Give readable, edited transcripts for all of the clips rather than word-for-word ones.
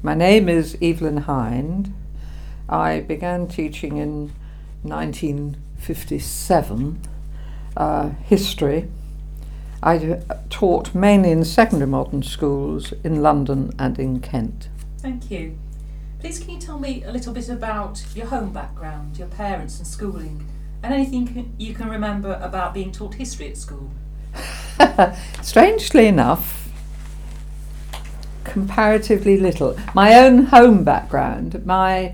My name is Evelyn Hind. I began teaching in 1957 history. I taught mainly in secondary modern schools in London and in Kent. Thank you. Please can you tell me a little bit about your home background, your parents and schooling, and anything you can remember about being taught history at school? Strangely enough, comparatively little. My own home background,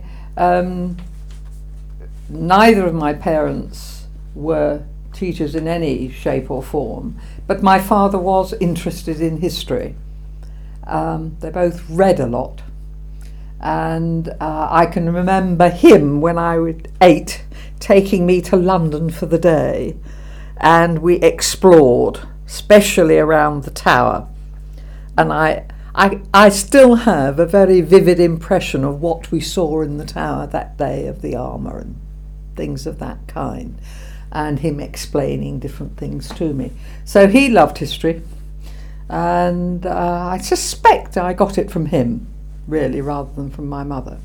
neither of my parents were teachers in any shape or form, but my father was interested in history. They both read a lot, and I can remember him when I was 8 taking me to London for the day, and we explored, especially around the Tower, and I still have a very vivid impression of what we saw in the Tower that day, of the armour and things of that kind, and him explaining different things to me. So he loved history, and I suspect I got it from him, really, rather than from my mother.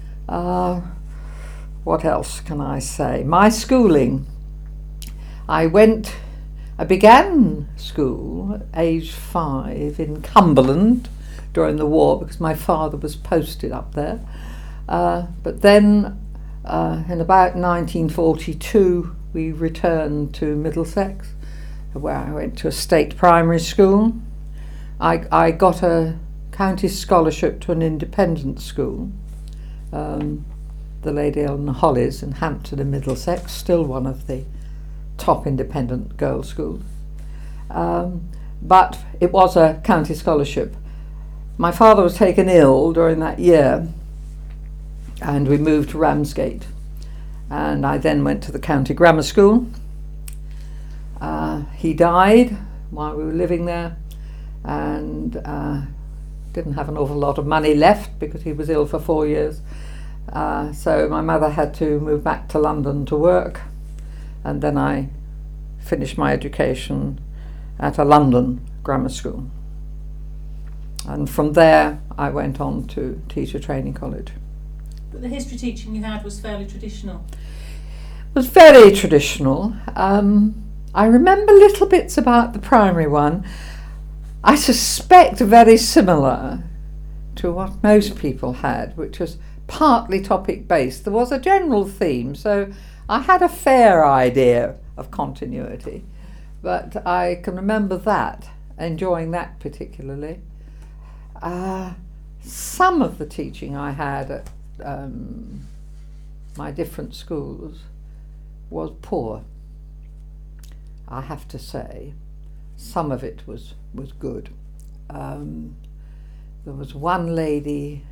What else can I say? My schooling. I began school at age 5 in Cumberland during the war because my father was posted up there. But then in about 1942 we returned to Middlesex, where I went to a state primary school. I got a county scholarship to an independent school, the Lady Eleanor Hollies in Hampton in Middlesex, still one of the top independent girls' schools. But it was a county scholarship. My father was taken ill during that year, and we moved to Ramsgate. And I then went to the county grammar school. He died while we were living there, and didn't have an awful lot of money left because he was ill for 4 years. So my mother had to move back to London to work, and then I finished my education at a London grammar school. And from there I went on to Teacher Training College. But the history teaching you had was fairly traditional. It was very traditional. I remember little bits about the primary one. I suspect very similar to what most people had, which was partly topic based. There was a general theme, so I had a fair idea of continuity, but I can remember that, enjoying that particularly. Some of the teaching I had at my different schools was poor, I have to say. Some of it was good. There was one lady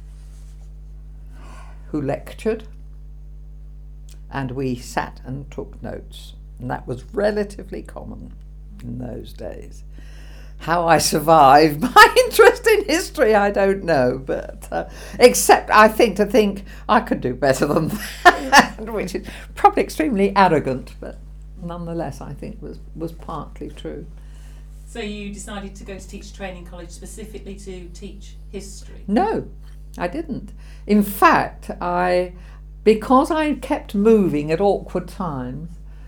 who lectured, and we sat and took notes, and that was relatively common in those days. How I survived my interest in history, I don't know, but except I think I could do better than that, which is probably extremely arrogant, but nonetheless I think was partly true. So you decided to go to Teacher Training College specifically to teach history? No, I didn't. In fact, because I kept moving at awkward times,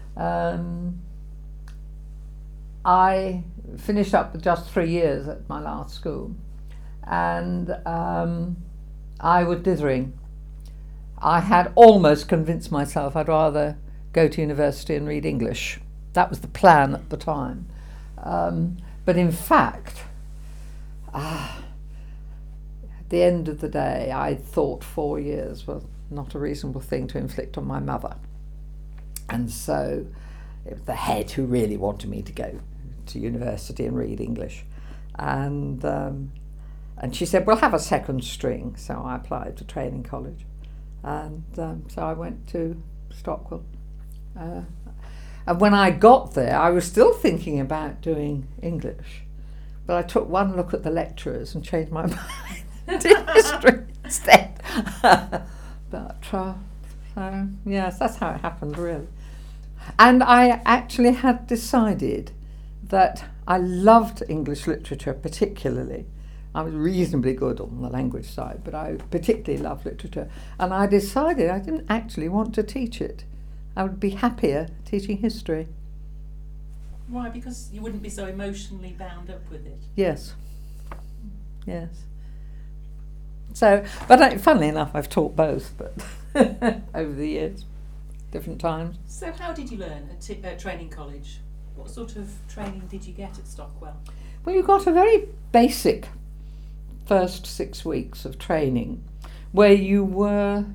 I finished up with just 3 years at my last school, and I was dithering. I had almost convinced myself I'd rather go to university and read English. That was the plan at the time. But in fact, at the end of the day, I thought 4 years was not a reasonable thing to inflict on my mother. And so it was the head who really wanted me to go to university and read English. And she said, we'll have a second string. So I applied to training college. And so I went to Stockwell. And when I got there, I was still thinking about doing English. But I took one look at the lecturers and changed my mind to history instead. But so, yes, that's how it happened, really. And I actually had decided that I loved English literature particularly, I was reasonably good on the language side, but I particularly loved literature. And I decided I didn't actually want to teach it. I would be happier teaching history. Why? Because you wouldn't be so emotionally bound up with it? Yes. Yes. So, but funnily enough, I've taught both, but over the years, different times. So how did you learn at training college? What sort of training did you get at Stockwell? Well, you got a very basic first 6 weeks of training where you were,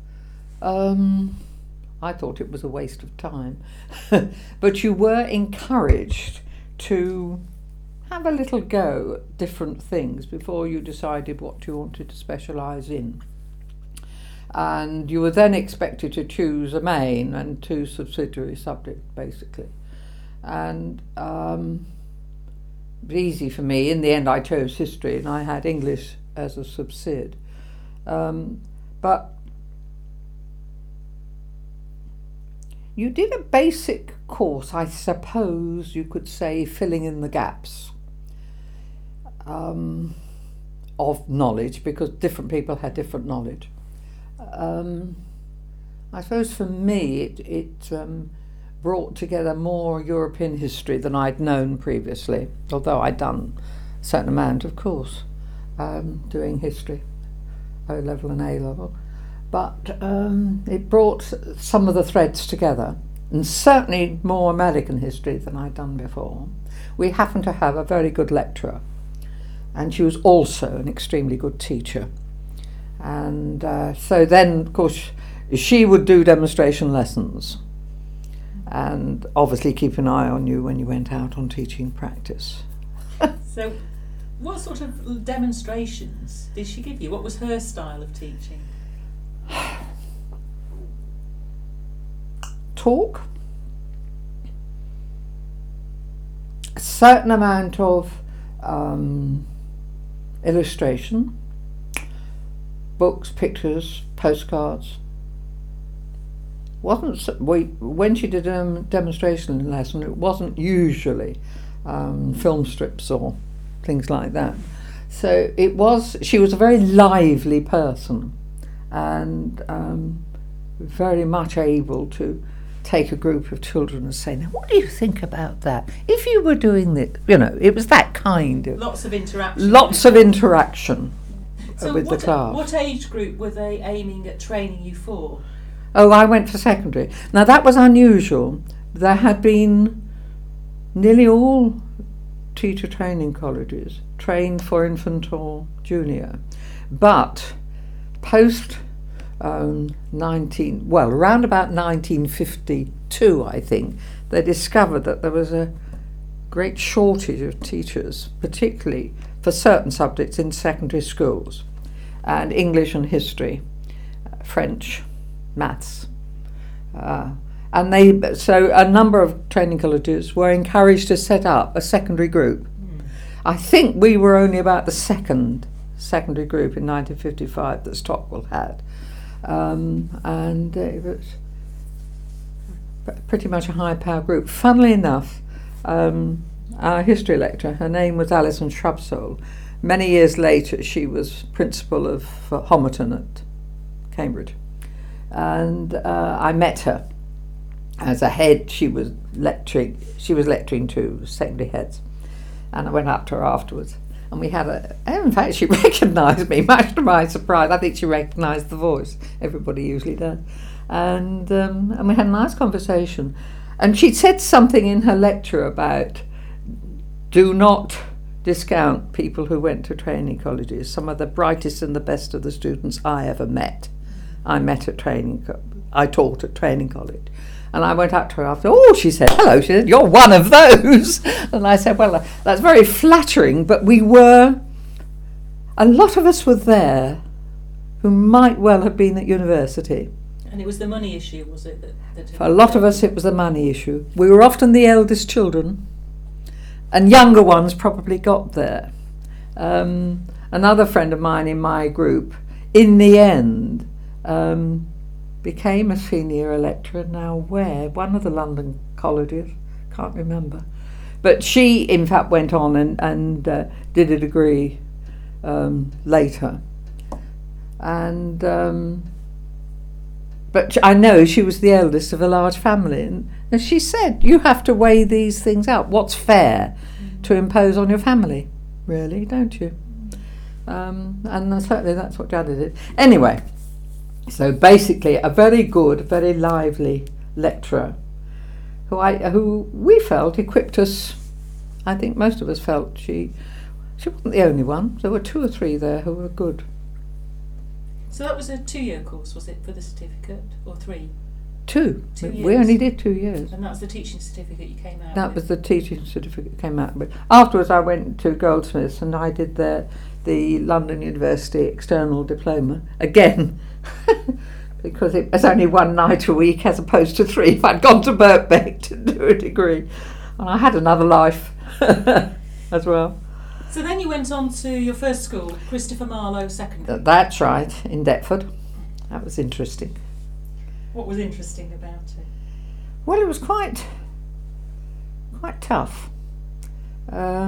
I thought it was a waste of time, but you were encouraged to have a little go at different things before you decided what you wanted to specialise in. And you were then expected to choose a main and 2 subsidiary subjects, basically. And it was easy for me. In the end, I chose history, and I had English as a subsid. But you did a basic course, I suppose you could say, filling in the gaps of knowledge, because different people had different knowledge. I suppose for me it brought together more European history than I'd known previously, although I'd done a certain amount, of course, doing history, O-level and A-level. But it brought some of the threads together, and certainly more American history than I'd done before. We happened to have a very good lecturer, and she was also an extremely good teacher. And so then, of course, she would do demonstration lessons and obviously keep an eye on you when you went out on teaching practice. So what sort of demonstrations did she give you? What was her style of teaching? Talk, a certain amount of illustration, books, pictures, postcards. When she did a demonstration lesson, it wasn't usually film strips or things like that. So she was a very lively person, and very much able to take a group of children and say, now what do you think about that? If you were doing this, it was that kind of... Lots of interaction. With the class. What age group were they aiming at training you for? Oh, I went for secondary. Now that was unusual. There had been nearly all teacher training colleges trained for infant or junior, but post around about 1952, I think, they discovered that there was a great shortage of teachers, particularly for certain subjects in secondary schools, and English and history, French, maths. So a number of training colleges were encouraged to set up a secondary group. I think we were only about the second secondary group in 1955 that Stockwell had. And it was pretty much a high-power group. Funnily enough, our history lecturer, her name was Alison Shrubsole. Many years later, she was principal of Homerton at Cambridge. And I met her as a head. She was lecturing to secondary heads. And I went up to her afterwards. And we had in fact, she recognised me, much to my surprise. I think she recognised the voice. Everybody usually does. And we had a nice conversation. And she said something in her lecture about do not discount people who went to training colleges. Some of the brightest and the best of the students I ever met. I taught at training college. And I went up to her after, she said, hello, she said, you're one of those. And I said, well, that's very flattering, but a lot of us were there who might well have been at university. And it was the money issue, was it? For a lot of us, it was the money issue. We were often the eldest children, and younger ones probably got there. Another friend of mine in my group, in the end, became a senior lecturer now one of the London colleges, can't remember. But she, in fact, went on and did a degree later. And but I know she was the eldest of a large family, and she said, you have to weigh these things out. What's fair to impose on your family, really, don't you? And certainly that's what Janet did. Anyway, so basically a very good, very lively lecturer who we felt equipped us. I think most of us felt she wasn't the only one. There were 2 or 3 there who were good. So that was a 2-year course, was it, for the certificate, or 3? 2. 2 years. We only did 2 years. And that was the teaching certificate you came out That with? was the teaching certificate came out with. Afterwards I went to Goldsmiths and I did the London University External Diploma again because it was only 1 night a week as opposed to 3 if I'd gone to Birkbeck to do a degree. And I had another life as well. So then you went on to your first school, Christopher Marlowe Secondary. That's right, in Deptford. That was interesting. What was interesting about it? Well, it was quite tough. I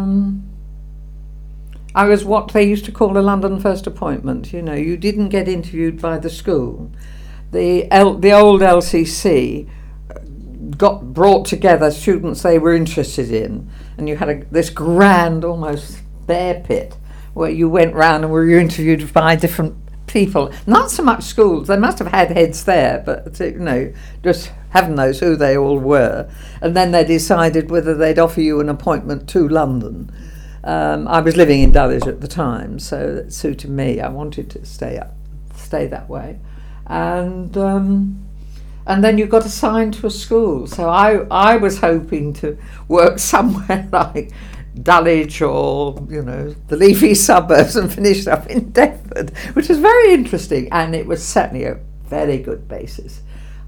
was what they used to call a London first appointment. You know, you didn't get interviewed by the school. The old LCC got brought together students they were interested in, and you had this grand, almost bear pit where you went round and were interviewed by different people. Not so much schools, they must have had heads there, but you know, just heaven knows who they all were. And then they decided whether they'd offer you an appointment to London. I was living in Dulwich at the time, so it suited me. I wanted to stay that way. And then you got assigned to a school. So I was hoping to work somewhere like Dulwich or, you know, the leafy suburbs and finished up in Deptford, which was very interesting, and it was certainly a very good basis.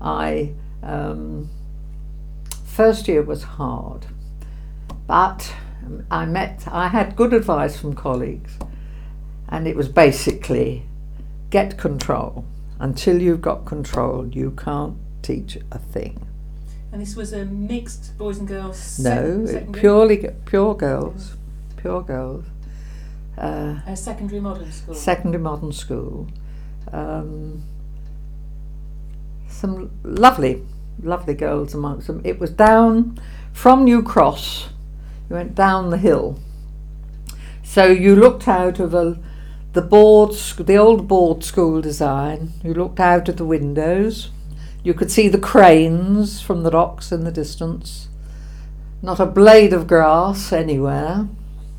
First year was hard, but I had good advice from colleagues, and it was basically get control. Until you've got control, you can't teach a thing. And this was a mixed boys and girls? No, pure girls. A secondary modern school? Secondary modern school. Some lovely girls amongst them. It was down from New Cross. You went down the hill. So you looked out of the old board school design. You looked out of the windows. You could see the cranes from the docks in the distance. Not a blade of grass anywhere.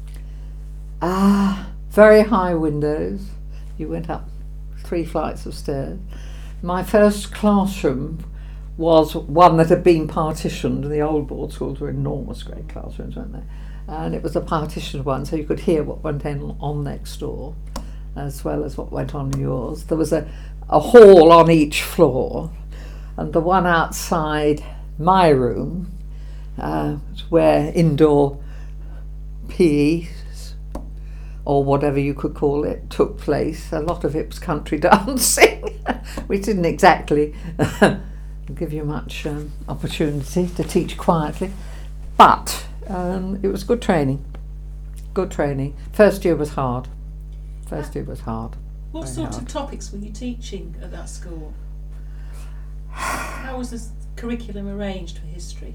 Very high windows. You went up 3 flights of stairs. My first classroom was one that had been partitioned. The old board schools were enormous, great classrooms, weren't they? And it was a partitioned one, so you could hear what went on next door, as well as what went on in yours. There was a hall on each floor, and the one outside my room, where indoor PE, or whatever you could call it, took place. A lot of it was country dancing, which didn't exactly give you much opportunity to teach quietly. But it was good training. First year was hard. What sort of topics were you teaching at that school? How was the curriculum arranged for history?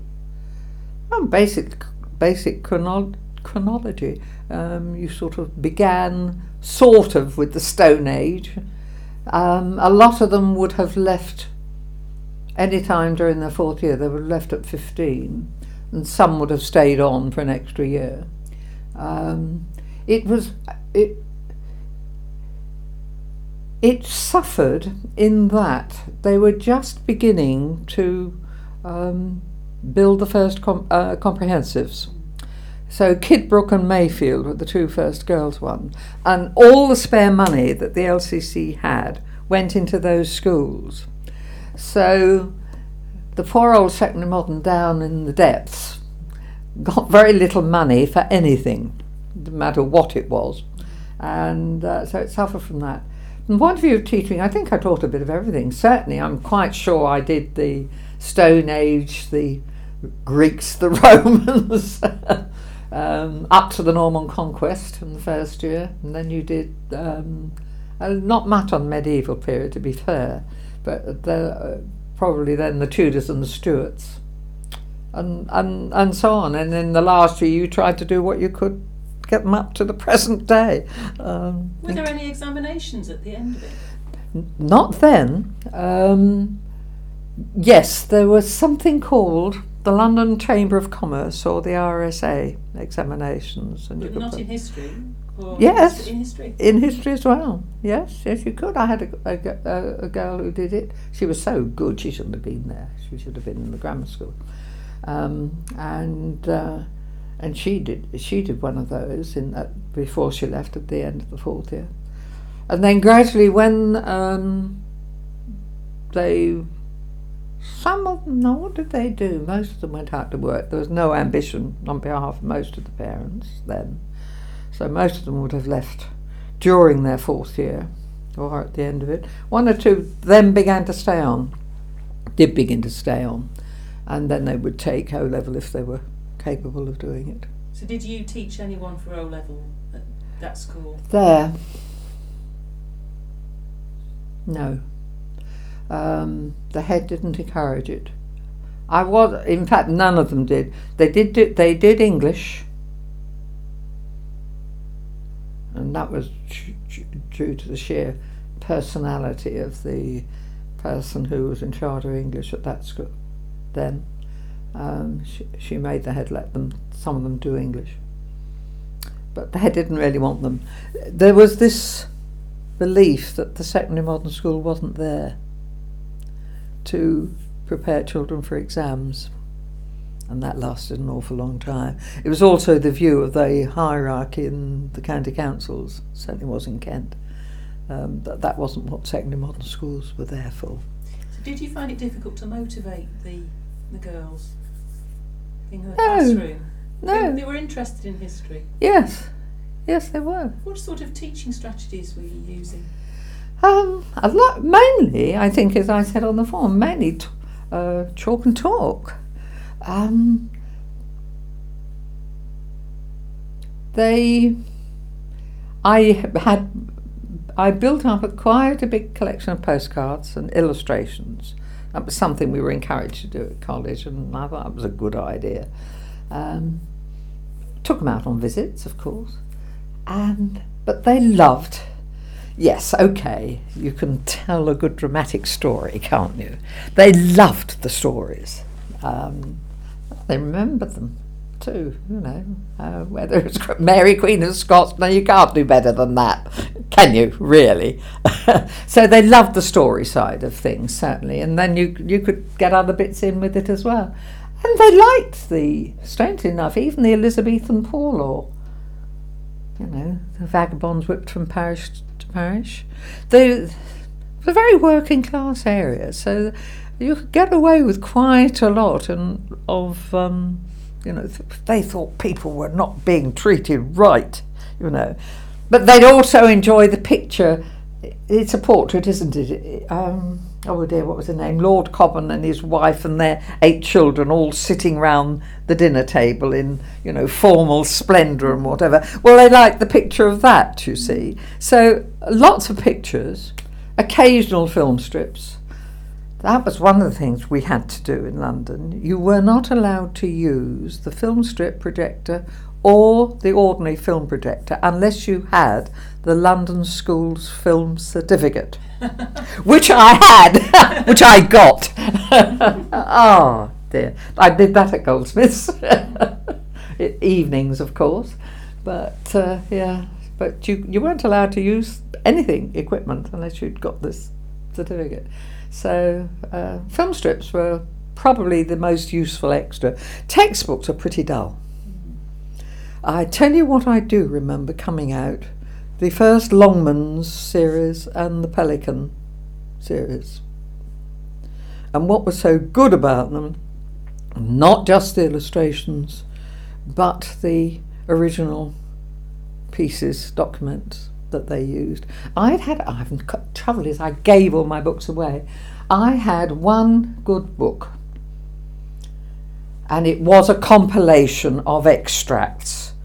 Basic chronology. You sort of began with the Stone Age. A lot of them would have left any time during their 4th year. They would have left at 15, and some would have stayed on for an extra year. It suffered in that they were just beginning to build the first comprehensives. So Kidbrooke and Mayfield were the 2 first girls' ones, and all the spare money that the LCC had went into those schools. So the poor old secondary modern down in the depths got very little money for anything, no matter what it was, and so it suffered from that. From the point of view of teaching, I think I taught a bit of everything. Certainly, I'm quite sure I did the Stone Age, the Greeks, the Romans, up to the Norman Conquest in the first year, and then you did not much on the medieval period, to be fair, but probably then the Tudors and the Stuarts, and so on. And in the last year, you tried to do what you could to get them up to the present day. Were there any examinations at the end of it? Not then. Yes, there was something called the London Chamber of Commerce, or the RSA examinations. And But not in history? Or yes, in history? In history as well. Yes, you could. I had a girl who did it. She was so good, she shouldn't have been there. She should have been in the grammar school. And she did one of those before she left at the end of the fourth year. And then gradually, when some of them, no, what did they do? Most of them went out to work. There was no ambition on behalf of most of the parents then. So most of them would have left during their fourth year or at the end of it. One or two then begin to stay on. And then they would take O-level if they were capable of doing it. So did you teach anyone for O-level at that school? There. No. The head didn't encourage it. In fact, none of them did. They did English, and that was due to the sheer personality of the person who was in charge of English at that school. Then she made the head let some of them do English, but the head didn't really want them. There was this belief that the secondary modern school wasn't there to prepare children for exams, and that lasted an awful long time. It was also the view of the hierarchy in the county councils, certainly was in Kent, that wasn't what secondary modern schools were there for. So did you find it difficult to motivate the girls in the classroom? No. They were interested in history? Yes, they were. What sort of teaching strategies were you using? A lot, mainly, I think, as I said on the form, mainly chalk and talk. I built up quite a big collection of postcards and illustrations. That was something we were encouraged to do at college, and I thought it was a good idea. Took them out on visits, of course, but they loved. Yes, okay, you can tell a good dramatic story, can't you? They loved the stories. They remembered them too, whether it's Mary Queen of Scots. No, you can't do better than that, can you, really? So they loved the story side of things, certainly, and then you could get other bits in with it as well. And they liked strangely enough, even the Elizabethan poor law. The vagabonds whipped from parish to parish. They were very working class areas, so you could get away with quite a lot they thought people were not being treated right, But they'd also enjoy the picture. It's a portrait, isn't it? Oh dear, what was the name? Lord Cobham and his wife and their 8 children all sitting round the dinner table in, formal splendour and whatever. Well, they liked the picture of that, you see. So lots of pictures, occasional film strips. That was one of the things we had to do in London. You were not allowed to use the film strip projector or the ordinary film projector unless you had the London Schools Film Certificate, which I had, which I got. Oh dear, I did that at Goldsmiths. Evenings, of course, but but you weren't allowed to use equipment, unless you'd got this certificate. So film strips were probably the most useful extra. Textbooks are pretty dull. I tell you what I do remember coming out, the first Longmans series and the Pelican series. And what was so good about them, not just the illustrations, but the original pieces, documents that they used. Trouble is I gave all my books away. I had one good book, and it was a compilation of extracts.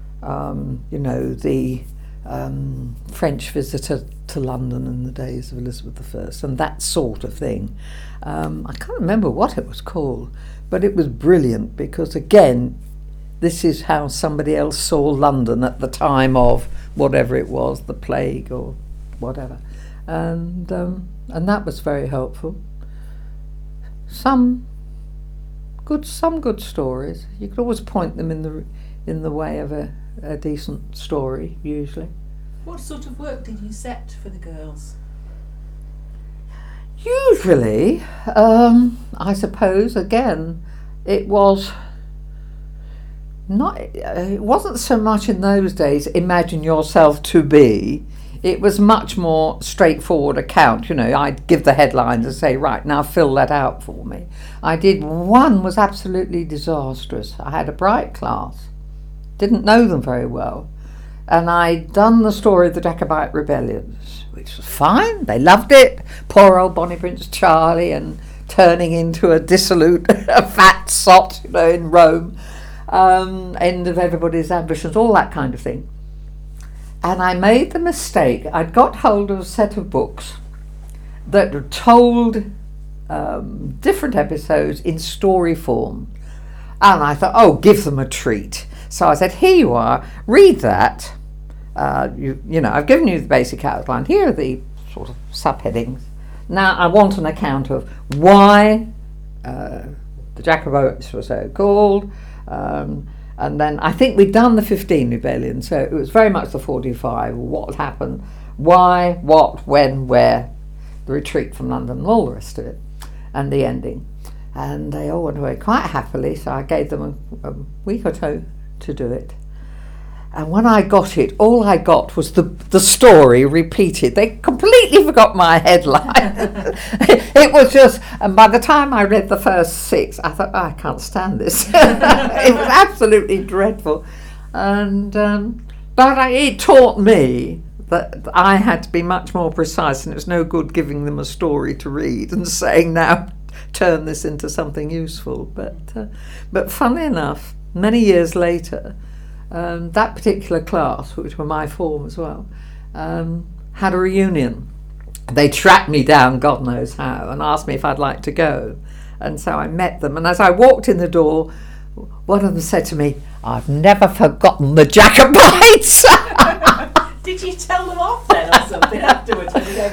The French visitor to London in the days of Elizabeth I, and that sort of thing. I can't remember what it was called, but it was brilliant because, again, this is how somebody else saw London at the time of whatever it was, the plague or whatever, and that was very helpful. Some good stories. You could always point them in the way of a decent story, usually. What sort of work did you set for the girls? Usually, I suppose, again, it wasn't so much in those days, imagine yourself to be. It was much more straightforward account. I'd give the headlines and say, right, now fill that out for me. One was absolutely disastrous. I had a bright class, didn't know them very well, and I'd done the story of the Jacobite rebellions, which was fine. They loved it. Poor old Bonnie Prince Charlie and turning into a dissolute, fat sot, in Rome. End of everybody's ambitions, all that kind of thing. And I made the mistake. I'd got hold of a set of books that told different episodes in story form. And I thought, give them a treat. So I said, here you are, read that. I've given you the basic outline. Here are the sort of subheadings. Now I want an account of why the Jacobites were so called. And then I think we'd done the 15 rebellion, so it was very much the 45, what happened, why, what, when, where, the retreat from London and all the rest of it, and the ending. And they all went away quite happily, so I gave them a week or two to do it. And when I got it, all I got was the story repeated. They completely forgot my headline. It was just, and by the time I read the first 6, I thought, I can't stand this. It was absolutely dreadful. And but it taught me that I had to be much more precise, and it was no good giving them a story to read and saying, now turn this into something useful. But funnily enough, many years later, that particular class, which were my form as well, had a reunion. They tracked me down, God knows how, and asked me if I'd like to go. And so I met them. And as I walked in the door, one of them said to me, "I've never forgotten the Jacobites." Did you tell them off then or something afterwards?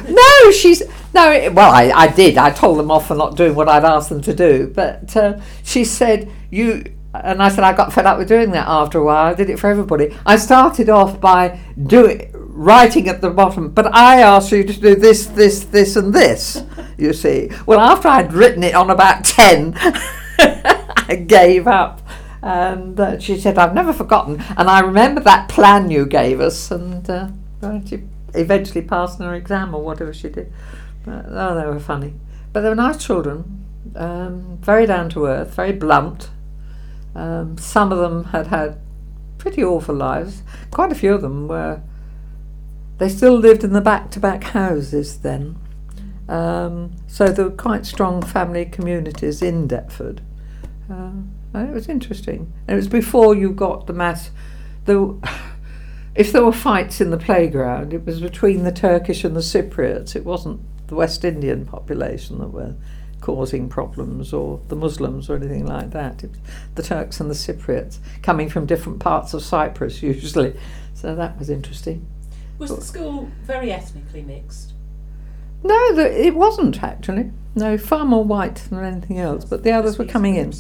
I did. I told them off for not doing what I'd asked them to do. But she said, and I said, I got fed up with doing that after a while. I did it for everybody. I started off by writing at the bottom, but I asked you to do this, this, this, and this, you see. Well, after I'd written it on about 10, I gave up. And she said, I've never forgotten. And I remember that plan you gave us, and she eventually passed her exam or whatever she did. But, they were funny. But they were nice children, very down to earth, very blunt. Some of them had pretty awful lives. Quite a few of them they still lived in the back-to-back houses then. So there were quite strong family communities in Deptford. It was interesting. And it was before you got the mass. If there were fights in the playground, it was between the Turkish and the Cypriots. It wasn't the West Indian population that were causing problems, or the Muslims or anything like that. It was the Turks and the Cypriots, coming from different parts of Cyprus usually. So that was interesting. Was the school very ethnically mixed? No, it wasn't actually. No, far more white than anything else. But the others were coming in.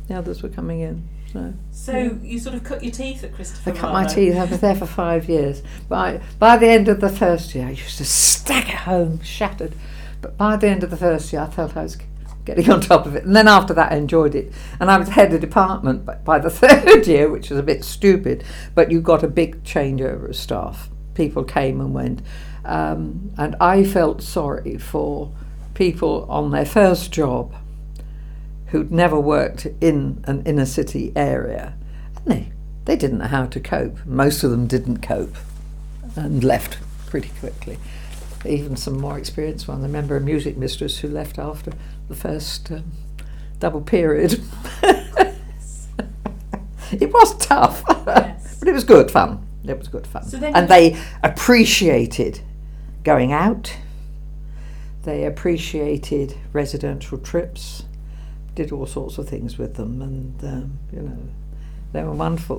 So you sort of cut your teeth at Christopher I cut my teeth. I was there for 5 years. By the end of the first year, I used to stagger home shattered. But by the end of the first year, I felt I was getting on top of it. And then after that, I enjoyed it. And I was head of department by the third year, which was a bit stupid. But you got a big changeover of staff. People came and went. And I felt sorry for people on their first job who'd never worked in an inner city area. And they didn't know how to cope. Most of them didn't cope and left pretty quickly. Even some more experienced ones. I remember a music mistress who left after the first double period. It was tough, Yes. but it was good fun. It was good fun. So then And they appreciated going out. They appreciated residential trips. Did all sorts of things with them, and you know, they were wonderful.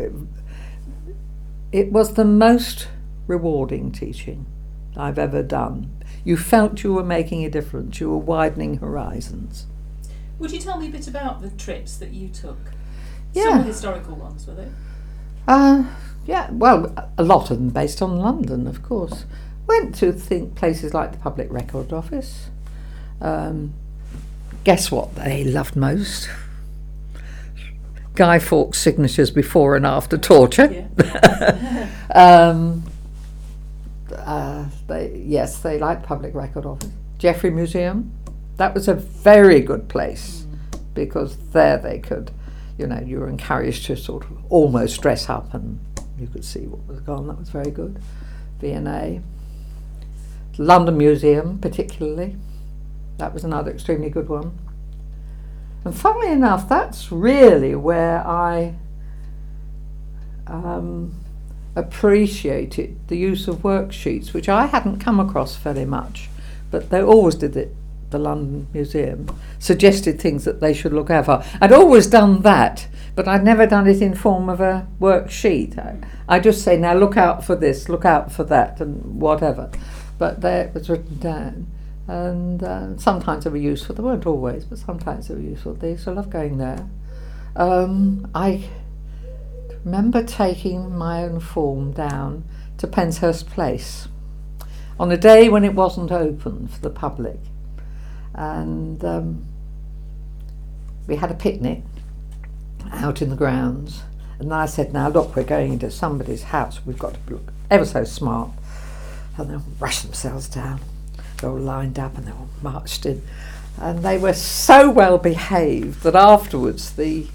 It was the most rewarding teaching I've ever done. You felt you were making a difference. You were widening horizons. Would you tell me a bit about the trips that you took? Yeah. Some historical ones, were they? Yeah, well, a lot of them based on London, of course. Went to places like the Public Record Office. Guess what they loved most? Guy Fawkes' signatures before and after torture. Yeah. They liked the Public Record Office. Geoffrey Museum, that was a very good place because there they could, you know, you were encouraged to sort of almost dress up and you could see what was going on. That was very good. V&A. London Museum, particularly. That was another extremely good one. And funnily enough, that's really where I appreciated the use of worksheets, which I hadn't come across very much, but they always did it. The London Museum suggested things that they should look out for. I'd always done that, but I'd never done it in form of a worksheet. I just say, now look out for this, look out for that, and whatever. But there it was written down. And sometimes they were useful. They weren't always, but sometimes they were useful. They used to love going there. I remember taking my own form down to Penshurst Place on a day when it wasn't open for the public. And we had a picnic out in the grounds. And I said, now look, we're going into somebody's house. We've got to look ever so smart. And they'll rush themselves down. They all lined up and they all marched in. And they were so well behaved that afterwards the,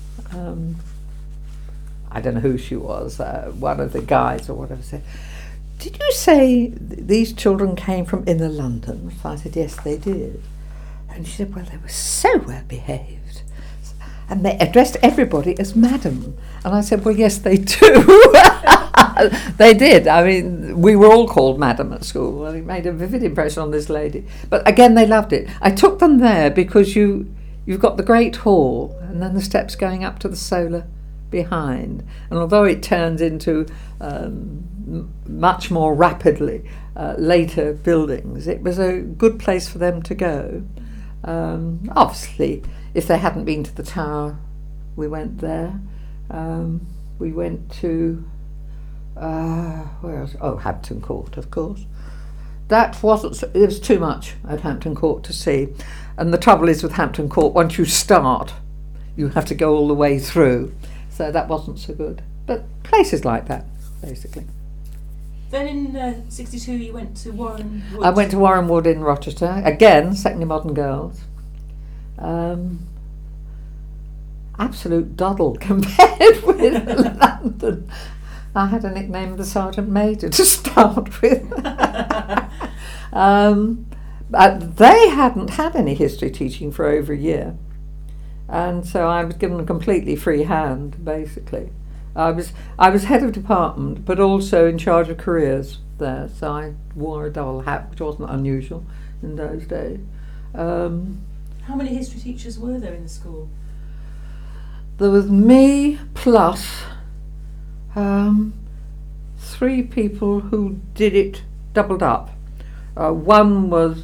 I don't know who she was, one of the guys or whatever said, did you say these children came from inner London? So I said, yes, they did. And she said, well, they were so well behaved. And they addressed everybody as madam. And I said, well, yes, they do. They did. I mean, we were all called madam at school, and it made a vivid impression on this lady. But again, they loved it. I took them there because you've got the Great Hall, and then the steps going up to the solar behind. And although it turns into much more rapidly later buildings, it was a good place for them to go. Obviously, if they hadn't been to the Tower, we went there. We went to where else? Oh, Hampton Court, of course. That wasn't. It was too much at Hampton Court to see, and the trouble is with Hampton Court, once you start, you have to go all the way through. So that wasn't so good. But places like that, basically. Then in '62 you went to Warren Wood. I went to Warren Wood in Rochester again, Secondary Modern Girls. Absolute doddle compared with London. I had a nickname of the Sergeant Major to start with. But they hadn't had any history teaching for over a year. And so I was given a completely free hand, basically. I was head of department, but also in charge of careers there. So I wore a double hat, which wasn't unusual in those days. How many history teachers were there in the school? There was me plus 3 people who did it doubled up. One was...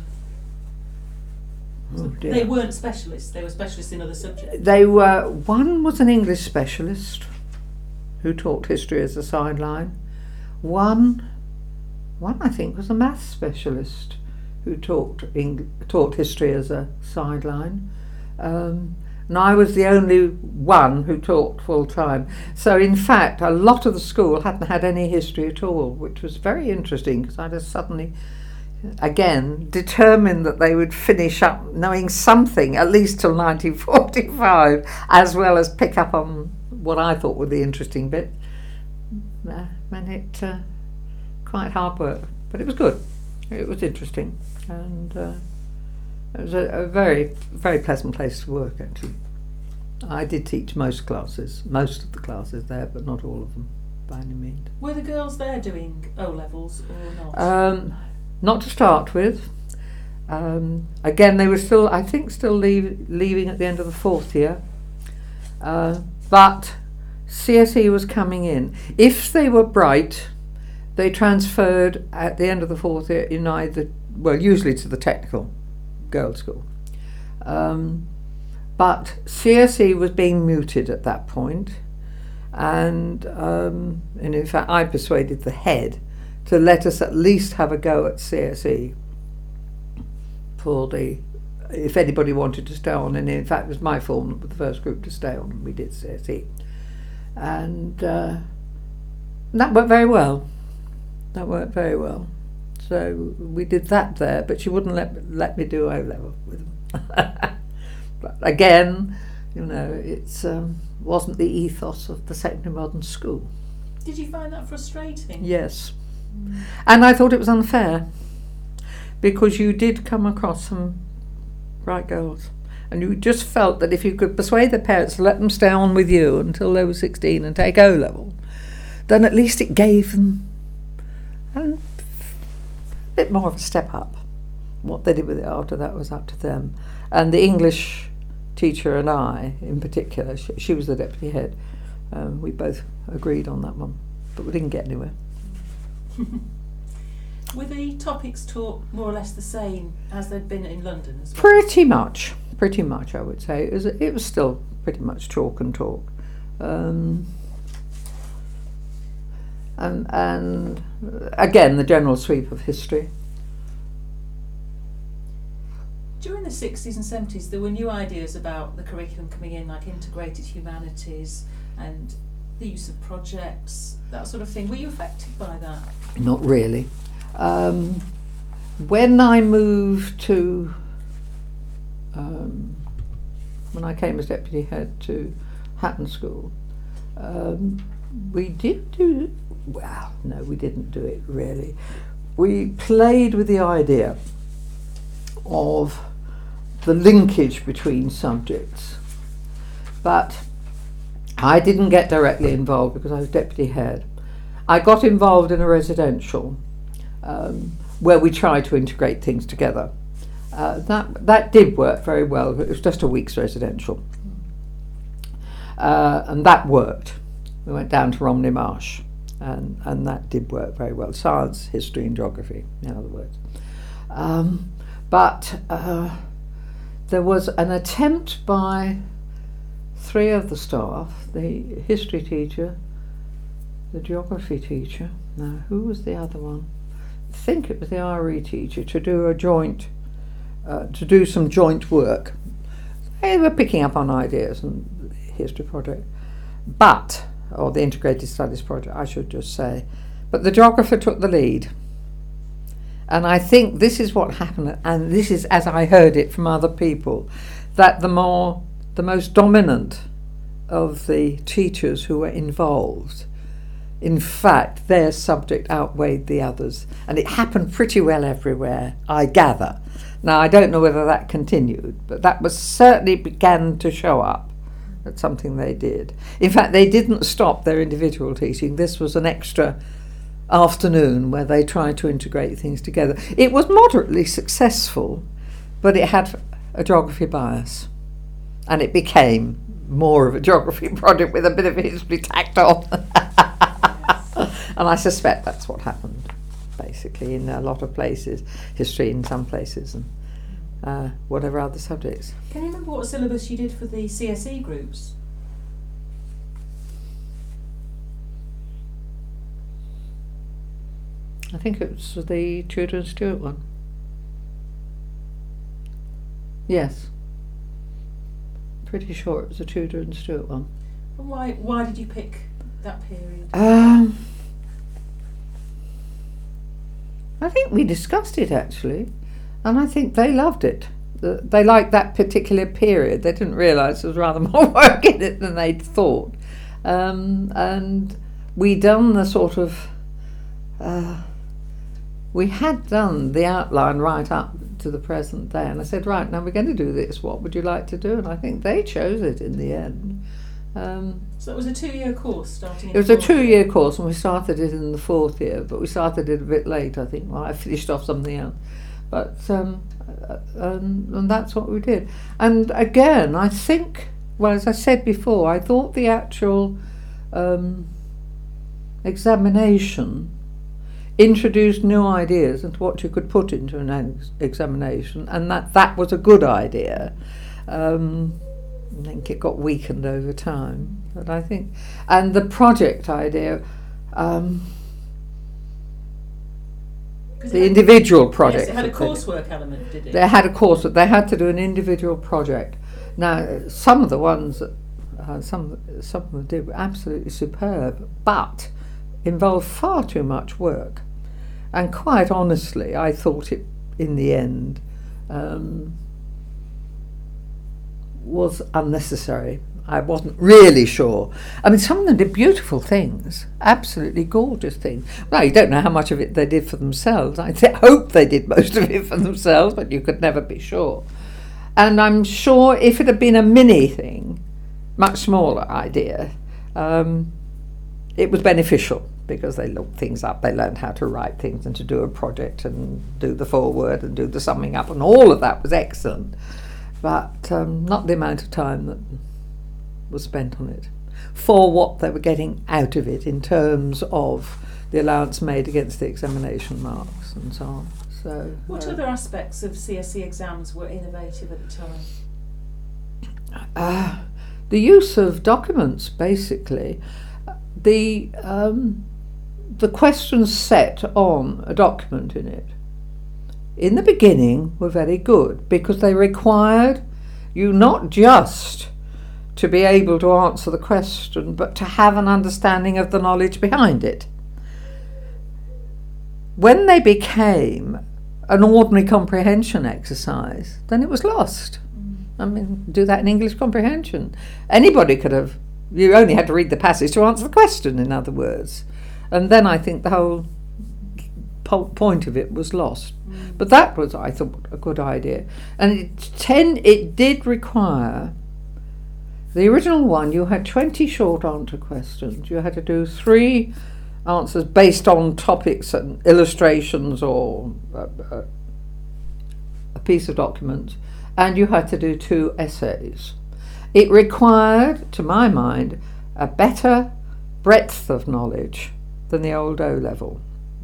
Oh dear. They weren't specialists, they were specialists in other subjects. One was an English specialist who taught history as a sideline. One I think was a maths specialist who taught history as a sideline. And I was the only one who taught full time. So in fact, a lot of the school hadn't had any history at all, which was very interesting because I just suddenly, again, determined that they would finish up knowing something, at least till 1945, as well as pick up on what I thought were the interesting bit. And it, quite hard work, but it was good. It was interesting. And it was a very, very pleasant place to work, actually. I did teach most of the classes there, but not all of them by any means. Were the girls there doing O-levels or not? Not to start with. Again, they were still, I think, leaving at the end of the fourth year. But CSE was coming in. If they were bright, they transferred at the end of the fourth year in usually to the technical girls' school. But CSE was being mooted at that point, and in fact I persuaded the head to let us at least have a go at CSE if anybody wanted to stay on, and in fact it was my form that was the first group to stay on, and we did CSE. And that worked very well. So we did that there, but she wouldn't let me do O-level with them. But again, it wasn't the ethos of the secondary modern school. Did you find that frustrating? Yes. And I thought it was unfair, because you did come across some bright girls, and you just felt that if you could persuade their parents to let them stay on with you until they were 16 and take O-level, then at least it gave them a bit more of a step up. What they did with it after that was up to them. And the English teacher and I, in particular, she was the deputy head, we both agreed on that one, but we didn't get anywhere. Were the topics taught more or less the same as they'd been in London as well? Pretty much, I would say. It was still pretty much chalk and talk. And again, the general sweep of history. During the 60s and 70s, there were new ideas about the curriculum coming in, like integrated humanities and the use of projects, that sort of thing. Were you affected by that? Not really. When I moved to, when I came as deputy head to Hatton School, we did do, well, no, we didn't do it really. We played with the idea of the linkage between subjects, but I didn't get directly involved because I was deputy head. I got involved in a residential where we tried to integrate things together. That did work very well. It was just a week's residential, and that worked. We went down to Romney Marsh, and that did work very well. Science, history and geography, in other words. But there was an attempt by 3 of the staff, the history teacher, the geography teacher, now who was the other one? I think it was the RE teacher, to do some joint work. They were picking up on ideas and the history project, or the integrated studies project, I should just say. But the geographer took the lead. And I think this is what happened, and this is as I heard it from other people, that the most dominant of the teachers who were involved, in fact, their subject outweighed the others. And it happened pretty well everywhere, I gather. Now, I don't know whether that continued, but that was certainly began to show up. That's something they did. In fact, they didn't stop their individual teaching. This was an extra afternoon where they tried to integrate things together. It was moderately successful, but it had a geography bias, and it became more of a geography project with a bit of history tacked on. And I suspect that's what happened basically in a lot of places, history in some places, and whatever other subjects. Can you remember what syllabus you did for the CSE groups? I think it was the Tudor and Stuart one. Yes. Pretty sure it was the Tudor and Stuart one. And why did you pick that period? I think we discussed it actually, and I think they loved it. They liked that particular period. They didn't realise there was rather more work in it than they'd thought. And we done the sort of... we had done the outline right up to the present day. And I said, right, now we're going to do this. What would you like to do? And I think they chose it in the end. So it was a 2-year course starting in It was a 2-year course, and we started it in the 4th year, but we started it a bit late, I think. Well, I finished off something else. But and that's what we did. And again, I think, well, as I said before, I thought the actual examination introduced new ideas into what you could put into an examination, and that was a good idea. I think it got weakened over time, but I think, and the project idea, the individual project. Yes, it had a coursework element, did it? They had a course, they had to do an individual project. Now, some of the ones that some of them did were absolutely superb, but involved far too much work. And quite honestly, I thought it, in the end, was unnecessary. I wasn't really sure. I mean, some of them did beautiful things, absolutely gorgeous things. Well, you don't know how much of it they did for themselves. I hope they did most of it for themselves, but you could never be sure. And I'm sure if it had been a mini thing, much smaller idea, it was beneficial, because they looked things up, they learned how to write things and to do a project and do the foreword and do the summing up, and all of that was excellent. But not the amount of time that was spent on it for what they were getting out of it in terms of the allowance made against the examination marks and so on. So, what other aspects of CSE exams were innovative at the time? The use of documents, basically. The questions set on a document in it, in the beginning, were very good, because they required you not just to be able to answer the question, but to have an understanding of the knowledge behind it. When they became an ordinary comprehension exercise, then it was lost. I mean, do that in English comprehension. Anybody could have, you only had to read the passage to answer the question, in other words. And then I think the whole point of it was lost. But that was, I thought, a good idea. And it did require, the original one, you had 20 short answer questions. You had to do 3 answers based on topics and illustrations or a piece of document, and you had to do 2 essays. It required, to my mind, a better breadth of knowledge than the old O-level.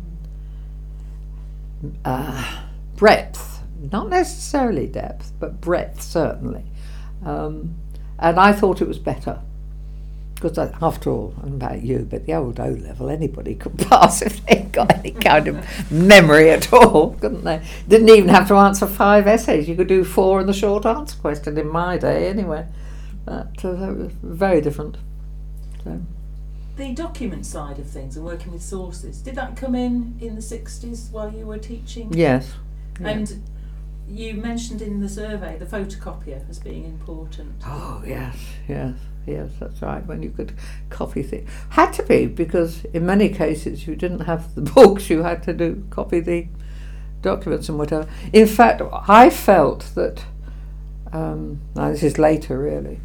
Breadth, not necessarily depth, but breadth certainly. And I thought it was better, because after all, I don't know about you, but the old O-level, anybody could pass if they got any kind of memory at all, couldn't they? Didn't even have to answer 5 essays. You could do 4 in the short answer question, in my day anyway. That was very different. So. The document side of things and working with sources, did that come in the 60s while you were teaching? Yes. And you mentioned in the survey the photocopier as being important. Oh, yes, that's right, when you could copy things. Had to be, because in many cases you didn't have the books, you had to copy the documents and whatever. In fact, I felt that, now this is later really,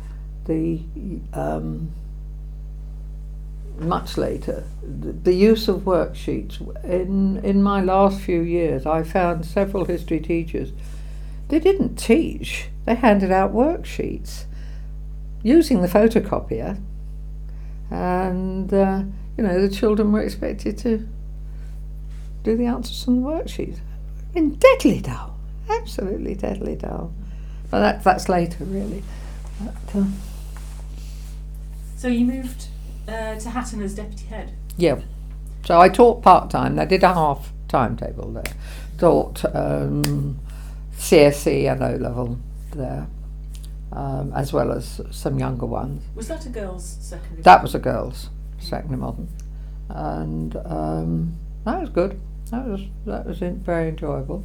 much later, the use of worksheets. In my last few years, I found several history teachers, they didn't teach, they handed out worksheets using the photocopier, and the children were expected to do the answers on the worksheets. I mean, deadly dull, absolutely deadly dull. But that's later really. But, so you moved to Hatton as deputy head? Yeah. So I taught part-time. I did a half timetable there. Taught CSE and O-level there, as well as some younger ones. Was that a girls' secondary? That was a girls' secondary modern. And that was good. That was very enjoyable.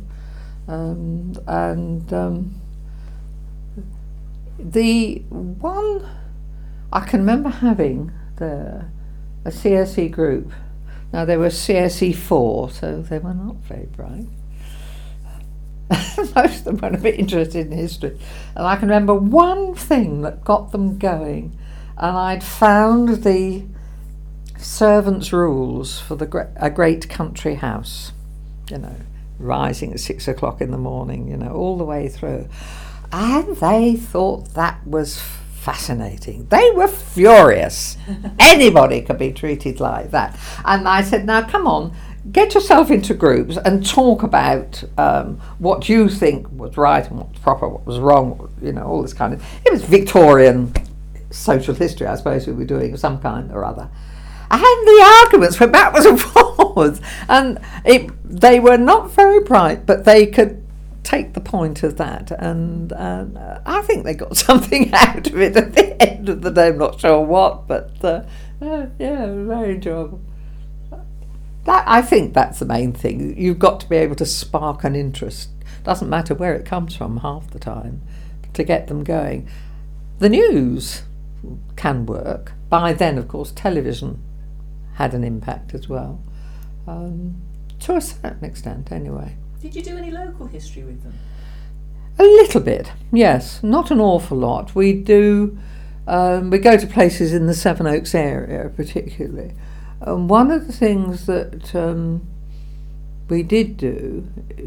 The one I can remember having there, a CSE group. Now they were CSE 4, so they were not very bright. Most of them weren't a bit interested in history. And I can remember one thing that got them going, and I'd found the servants' rules for a great country house, rising at 6 o'clock in the morning, all the way through. And they thought that was fascinating. They were furious. Anybody could be treated like that. And I said, now come on, get yourself into groups and talk about what you think was right and what was proper, what was wrong, all this kind of... It was Victorian social history, I suppose we were doing, of some kind or other. And the arguments went backwards and forwards. And they were not very bright, but they could take the point of that. And I think they got something out of it at the end of the day. I'm not sure what, but yeah, it was very enjoyable. I think that's the main thing. You've got to be able to spark an interest. Doesn't matter where it comes from half the time, to get them going. The news can work. By then, of course, television had an impact as well, to a certain extent anyway. Did you do any local history with them? A little bit, yes. Not an awful lot. We do. We go to places in the Sevenoaks area particularly. One of the things that we did do,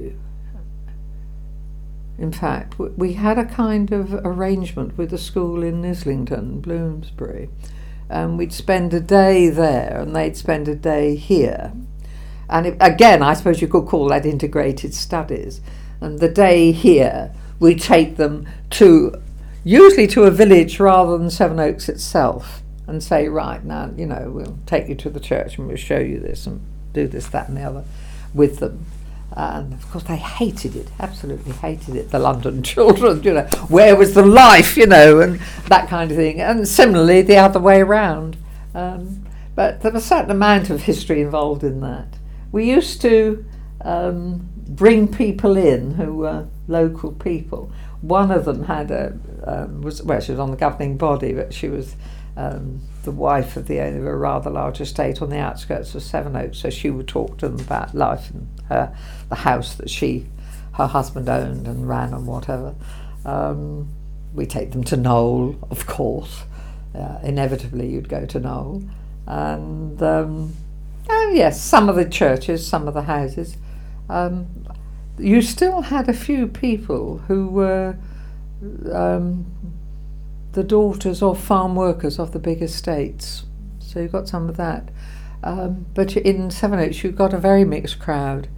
in fact, we had a kind of arrangement with a school in Islington, Bloomsbury, and we'd spend a day there and they'd spend a day here. And again, I suppose you could call that integrated studies. And the day here, we take them usually to a village rather than Sevenoaks itself, and say, right, now, we'll take you to the church and we'll show you this and do this, that and the other with them. And of course they hated it, absolutely hated it, the London children, where was the life, and that kind of thing. And similarly the other way around. But there was a certain amount of history involved in that. We used to bring people in who were local people. One of them had she was on the governing body, but she was the wife of the owner of a rather large estate on the outskirts of Sevenoaks, so she would talk to them about life and the house that her husband owned and ran and whatever. We take them to Knowle, of course. Inevitably you'd go to Knowle. And yes, some of the churches, some of the houses. You still had a few people who were the daughters of farm workers of the big estates, so you got some of that. But in Sevenoaks you got a very mixed crowd,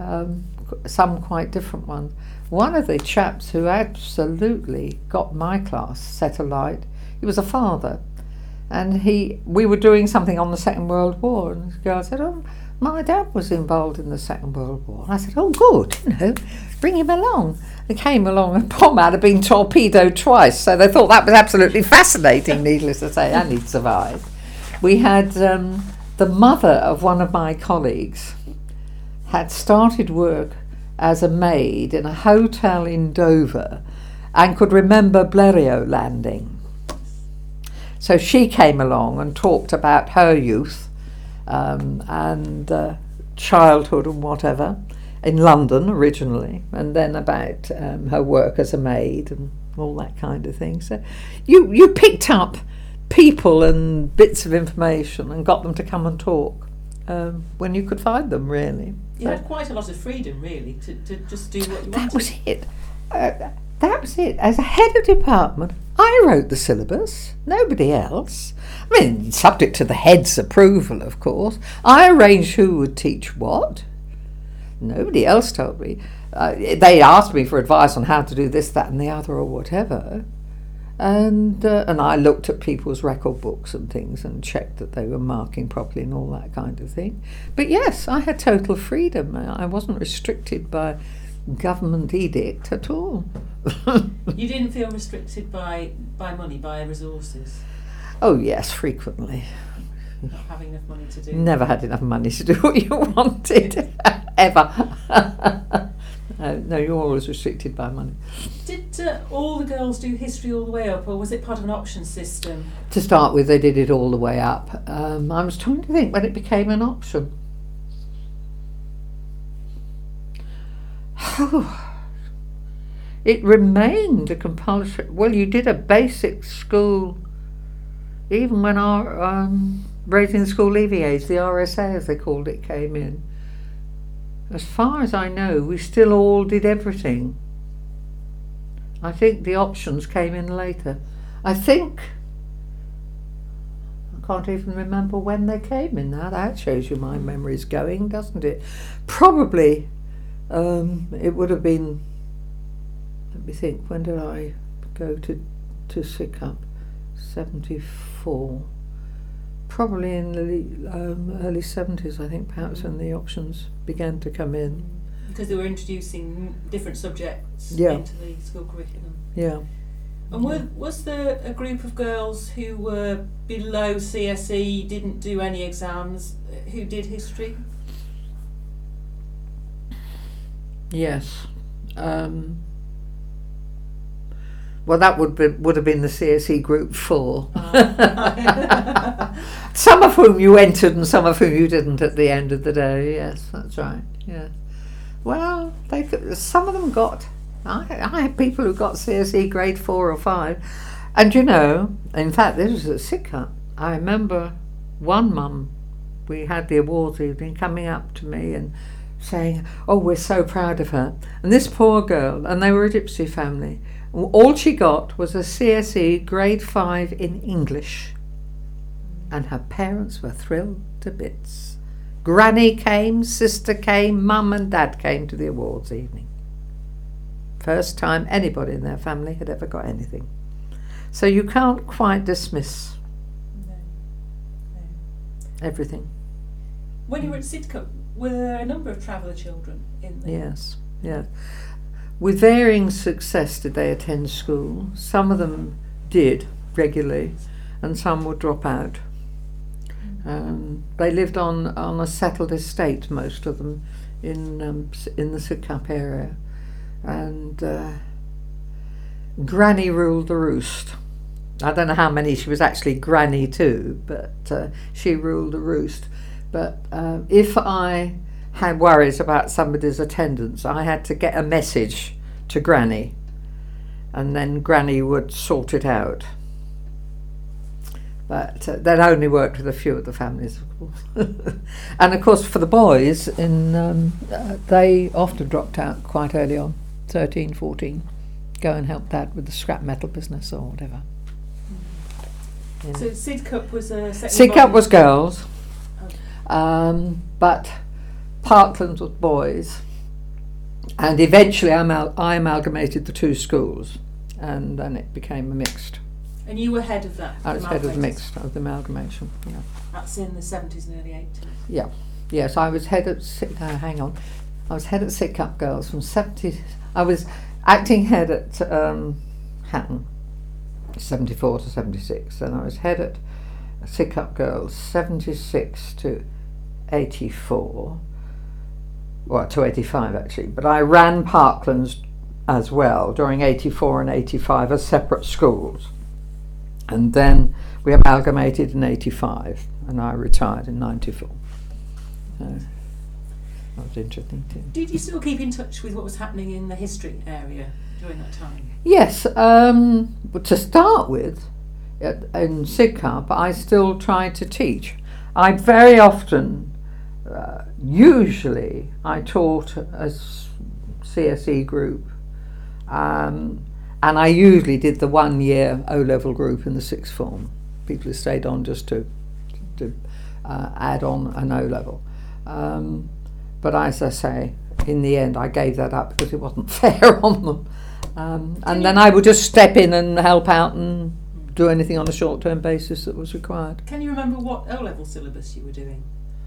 some quite different ones. One of the chaps who absolutely got my class set alight, he was a father, and we were doing something on the Second World War, and the girl said, "Oh, my dad was involved in the Second World War." And I said, "Oh, good, bring him along." They came along, and poor man had been torpedoed twice, so they thought that was absolutely fascinating, needless to say, and he'd survived. We had the mother of one of my colleagues had started work as a maid in a hotel in Dover and could remember Blériot landing. So she came along and talked about her youth and childhood and whatever, in London originally, and then about her work as a maid and all that kind of thing. So you picked up people and bits of information and got them to come and talk when you could find them, really. You had quite a lot of freedom, really, to just do what you wanted. That was it. That was it. As a head of department, I wrote the syllabus, nobody else. I mean, subject to the head's approval, of course. I arranged who would teach what. Nobody else told me. They asked me for advice on how to do this, that and the other or whatever. And I looked at people's record books and things and checked that they were marking properly and all that kind of thing. But yes, I had total freedom. I wasn't restricted by government edict at all. You didn't feel restricted by money, by resources? Oh yes, frequently. Not having enough money to do? Never had enough money to do what you wanted, ever. No, you're always restricted by money. Did all the girls do history all the way up, or was it part of an option system? To start with, they did it all the way up. I was trying to think when it became an option. it remained a compulsory. Well, you did a basic school, even when our raising the school levy age, the RSA as they called it, came in. As far as I know, we still all did everything. I think the options came in later. I can't even remember when they came in now. That shows you my memory's going, doesn't it? Probably it would have been, let me think, when did I go to SICUP? 74. Probably in the early 70s, I think, perhaps, when the options began to come in. Because they were introducing different subjects Yeah. into the school curriculum. Yeah. And was there a group of girls who were below CSE, didn't do any exams, who did history? Yes. Well, that would have been the CSE Group 4. Some of whom you entered and some of whom you didn't at the end of the day. Yes, that's right. Yeah. Well, some of them got. I had people who got CSE Grade 4 or 5, and in fact, this was at SICUP. I remember one mum. We had the awards evening, coming up to me and saying, "Oh, we're so proud of her." And this poor girl, and they were a gypsy family. All she got was a CSE Grade 5 in English, and her parents were thrilled to bits. Granny came, sister came, mum and dad came to the awards evening. First time anybody in their family had ever got anything. So you can't quite dismiss everything. When you were at SIDCUP, were there a number of traveller children in there? Yes, yes. With varying success did they attend school. Some of them did regularly, and some would drop out. They lived on a settled estate, most of them, in the SIDCUP area, and Granny ruled the roost. I don't know how many she was actually granny to, but she ruled the roost. But if I had worries about somebody's attendance, I had to get a message to Granny, and then Granny would sort it out. But that only worked with a few of the families, of course. And of course, for the boys, they often dropped out quite early on, 13, 14, go and help Dad with the scrap metal business or whatever. Yeah. So SIDCUP was a SIDCUP was girls, but Parklands was boys, and eventually I amalgamated the two schools, and then it became a mixed. And you were head of that? I was head of the amalgamation, yeah. That's in the 70s and early 80s? Yeah. Yes, I was head at I was head at SIDCUP Girls from 70. I was acting head at Hatton, 74 to 76, and I was head at SIDCUP Girls 76 to 84, well, to 85 actually, but I ran Parklands as well during 84 and 85 as separate schools. And then we amalgamated in 85, and I retired in 94. That was interesting too. Did you still keep in touch with what was happening in the history area during that time? Yes. To start with, in SIDCUP, I still tried to teach. I very often, usually, I taught a CSE group. And I usually did the 1 year O-level group in the sixth form. People who stayed on just to add on an O-level. But as I say, in the end I gave that up because it wasn't fair on them. And then I would just step in and help out and do anything on a short-term basis that was required. Can you remember what O-level syllabus you were doing?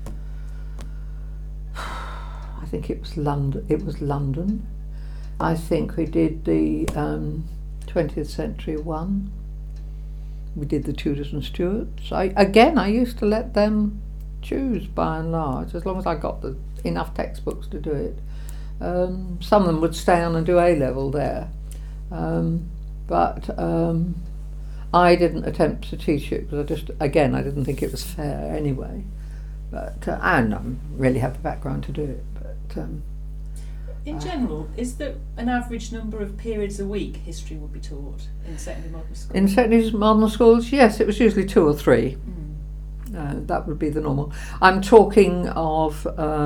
I think it was London. I think we did the 20th century one. We did the Tudors and Stuarts. I used to let them choose by and large, as long as I got enough textbooks to do it. Some of them would stay on and do A-level there. But I didn't attempt to teach it because I didn't think it was fair anyway. But and I really have the background to do it. But In general, is there an average number of periods a week history would be taught in secondary modern schools? In secondary modern schools, yes, it was usually 2 or 3. Mm. That would be the normal. I'm talking of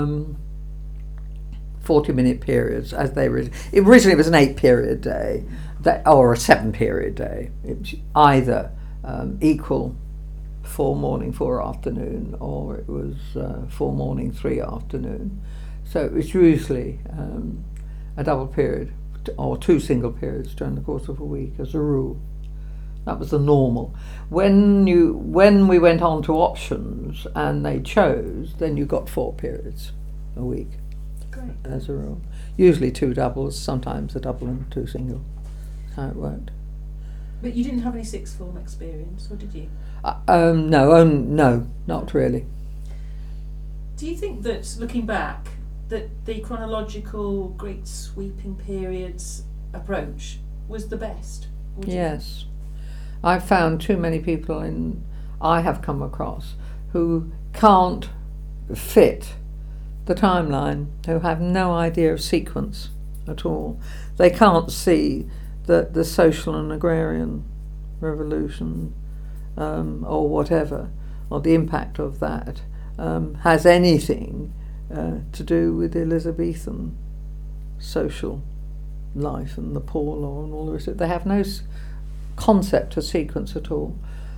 40-minute periods, as they were. Originally, it was an 8-period day, or a 7-period day. It was either equal 4 morning, 4 afternoon, or it was 4 morning, 3 afternoon. So it was usually a double period or 2 single periods during the course of a week as a rule. That was the normal. When we went on to options and they chose, then you got 4 periods a week. Great. As a rule. Usually 2 doubles, sometimes a double and 2 single. That's how it worked. But you didn't have any sixth form experience, or did you? No, not really. Do you think that, looking back, that the chronological great sweeping periods approach was the best? Yes. I've found too many people I have come across who can't fit the timeline, who have no idea of sequence at all. They can't see that the social and agrarian revolution or whatever, or the impact of that, has anything to do with Elizabethan social life and the poor law and all the rest of it. They have no concept of sequence at all.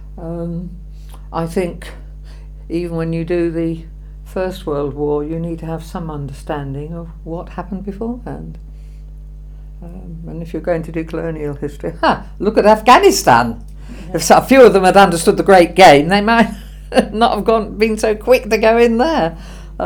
I think even when you do the First World War, you need to have some understanding of what happened beforehand. And if you're going to do colonial history, look at Afghanistan. Yeah. If a few of them had understood the Great Game, they might not have been so quick to go in there.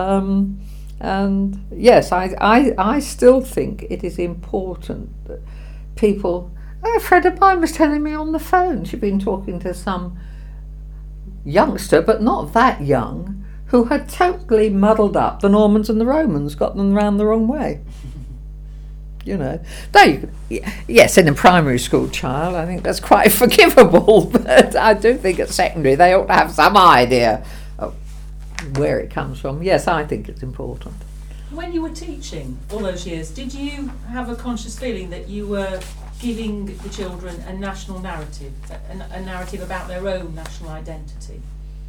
And yes, I still think it is important that people... A friend of mine was telling me on the phone, she'd been talking to some youngster, but not that young, who had totally muddled up the Normans and the Romans, got them round the wrong way. You know, yes, in a primary school child, I think that's quite forgivable, but I do think at secondary they ought to have some idea of where it comes from. Yes, I think it's important. When you were teaching all those years, did you have a conscious feeling that you were giving the children a national narrative, a narrative about their own national identity?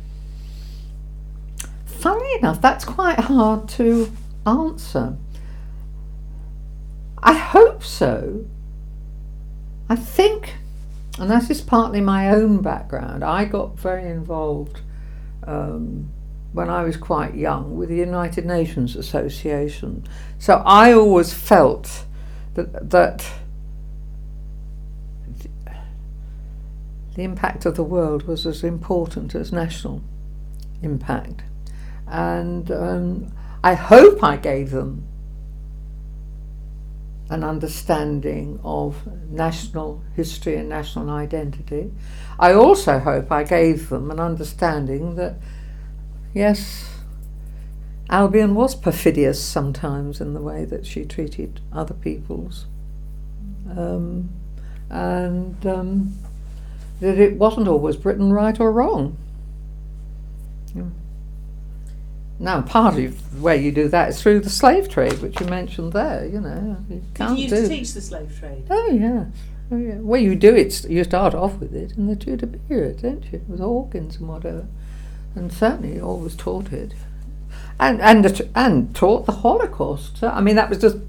Funnily enough, that's quite hard to answer. I hope so. I think, and this is partly my own background, I got very involved when I was quite young with the United Nations Association. So I always felt that the impact of the world was as important as national impact. And I hope I gave them an understanding of national history and national identity. I also hope I gave them an understanding that, yes, Albion was perfidious sometimes in the way that she treated other peoples. That it wasn't always Britain right or wrong. Now, part of the way you do that is through the slave trade, which you mentioned there. You know, Did you used to teach the slave trade? Oh yeah. Well, you do it. You start off with it in the Tudor period, don't you, with Hawkins and whatever, and certainly you always taught it, and taught the Holocaust. I mean, that was just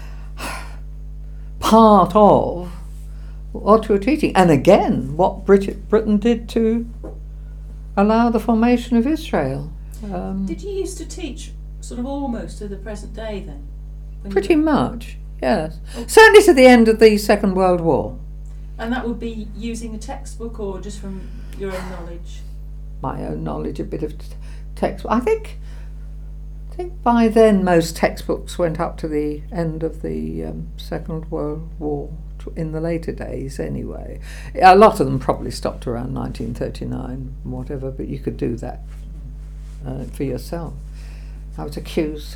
part of what you were teaching, and again, what Britain did to allow the formation of Israel. Did you used to teach sort of almost to the present day then? Pretty much, yes. Certainly to the end of the Second World War. And that would be using a textbook or just from your own knowledge? My own knowledge, a bit of textbook. I think by then most textbooks went up to the end of the Second World War, in the later days anyway. A lot of them probably stopped around 1939, whatever, but you could do that for yourself. I was accused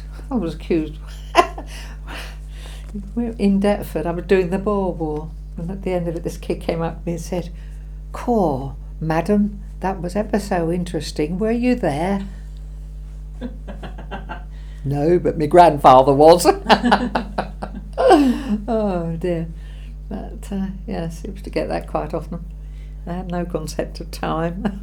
in Deptford, I was doing the Boer War, and at the end of it this kid came up to me and said, "Caw, madam, that was ever so interesting, were you there?" No, but my grandfather was. Oh dear. But yes, used to get that quite often. I had no concept of time.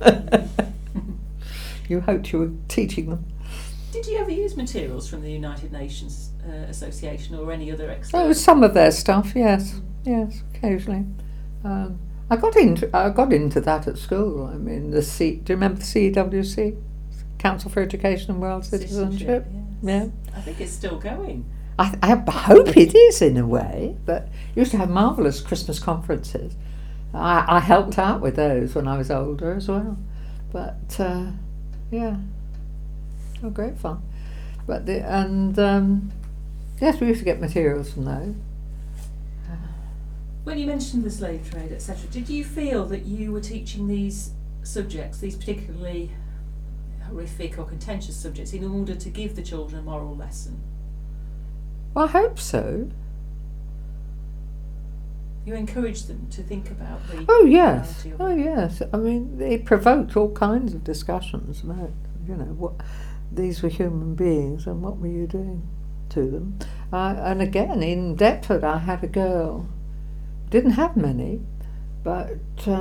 You hoped you were teaching them. Did you ever use materials from the United Nations Association or any other external? Oh, some of their stuff, yes, occasionally. I got into that at school. I mean, do you remember the CWC, Council for Education and World Citizenship? Yes. Yeah, I think it's still going. I hope it is in a way. But used to have marvellous Christmas conferences. I helped out with those when I was older as well. But yeah, oh, great fun. But yes, we used to get materials from those. When you mentioned the slave trade, etc., did you feel that you were teaching these subjects, these particularly horrific or contentious subjects, in order to give the children a moral lesson? Well, I hope so. You encouraged them to think about the yes. reality of Oh, yes. I mean, it provoked all kinds of discussions about, what these were human beings and what were you doing to them. And again, in Deptford, I had a girl. Didn't have many, but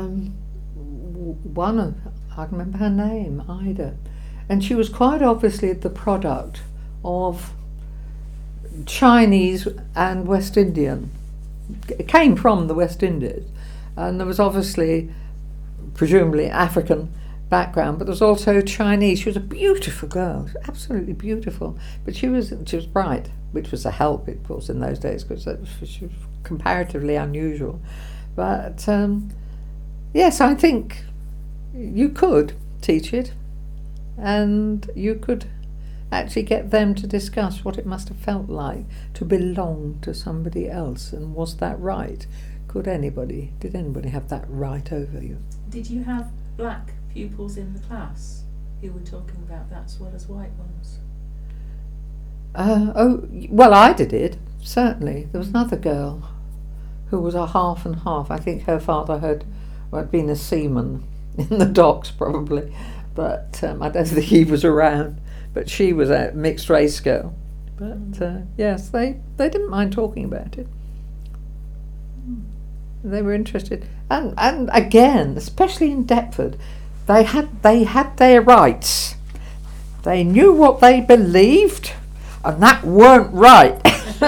one of, I remember her name, Ida, and she was quite obviously the product of Chinese and West Indian. It came from the West Indies, and there was obviously, presumably, African background, but there was also Chinese. She was a beautiful girl, absolutely beautiful, but she was bright, which was a help, of course, in those days, because she was comparatively unusual. But yes, I think you could teach it, and you could actually get them to discuss what it must have felt like to belong to somebody else, and was that right? Did anybody have that right over you? Did you have black pupils in the class who were talking about that as well as white ones? Well, I did it, certainly. There was another girl who was a half and half. I think her father had been a seaman in the docks, probably, but I don't think he was around. But she was a mixed race girl. But yes, they didn't mind talking about it. They were interested, and again, especially in Deptford, they had their rights. They knew what they believed, and that weren't right.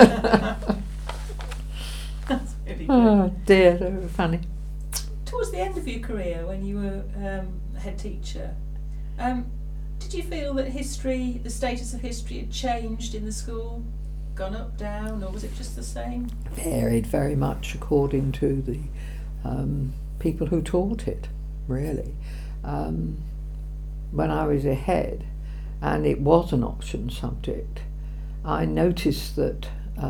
That's really good. Oh dear, they were funny. Towards the end of your career, when you were head teacher, did you feel that history, the status of history, had changed in the school, gone up, down, or was it just the same? Varied very much according to the people who taught it, really. When I was a head, and it was an option subject, I noticed that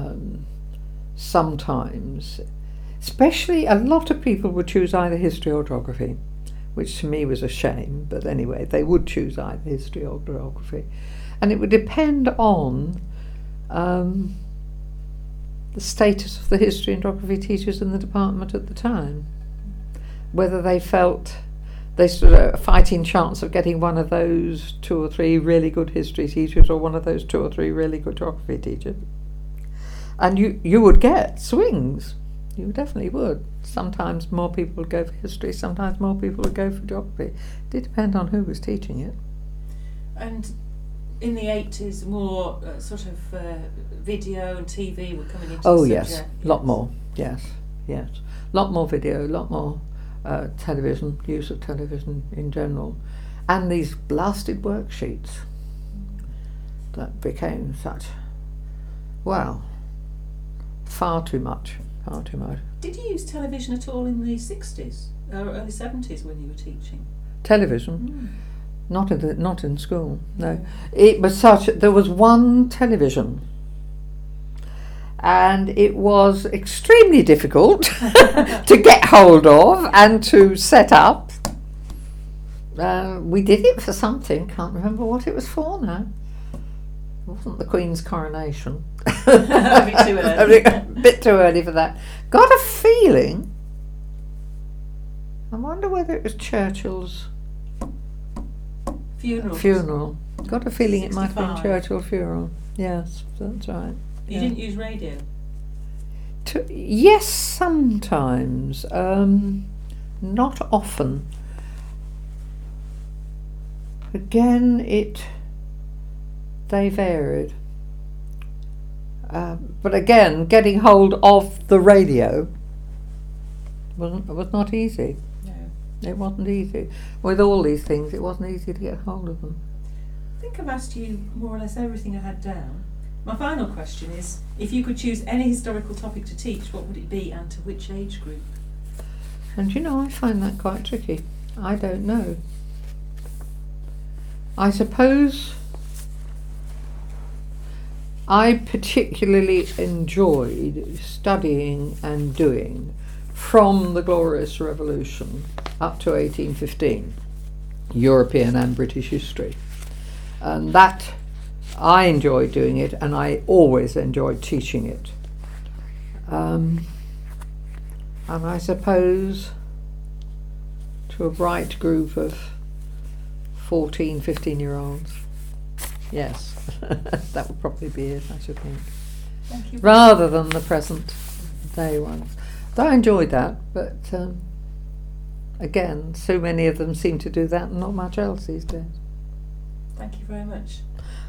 sometimes, especially a lot of people would choose either history or geography, which to me was a shame, but anyway, they would choose either history or geography. And it would depend on the status of the history and geography teachers in the department at the time, whether they felt they stood a fighting chance of getting one of those 2 or 3 really good history teachers or one of those 2 or 3 really good geography teachers. And you would get swings. You definitely would. Sometimes more people would go for history, sometimes more people would go for geography. It did depend on who was teaching it. And in the 80s, more sort of video and TV were coming into the subject. Yes, a lot more, yes. Lot more video, a lot more television, use of television in general. And these blasted worksheets that became such, well, far too much. Did you use television at all in the 60s or early 70s when you were teaching? Television? Not in school, no. It was there was one television, and it was extremely difficult to get hold of and to set up. We did it for something, can't remember what it was for now. It wasn't the Queen's coronation. A bit too early. A bit too early for that. Got a feeling, I wonder whether it was Churchill's funeral. Got a feeling it might have been 65. Churchill's funeral. Yes, that's right. You Yeah. didn't use radio? Yes, sometimes. Not often. Again, they varied. But again, getting hold of the radio was not easy. No. It wasn't easy. With all these things, it wasn't easy to get hold of them. I think I've asked you more or less everything I had down. My final question is, if you could choose any historical topic to teach, what would it be and to which age group? And I find that quite tricky. I don't know. I suppose I particularly enjoyed studying and doing from the Glorious Revolution up to 1815, European and British history. And that, I enjoyed doing it, and I always enjoyed teaching it. And I suppose to a bright group of 14, 15-year-olds. Yes, that would probably be it, I should think. Thank you. Rather than the present day ones. Though I enjoyed that, but again, so many of them seem to do that and not much else these days. Thank you very much.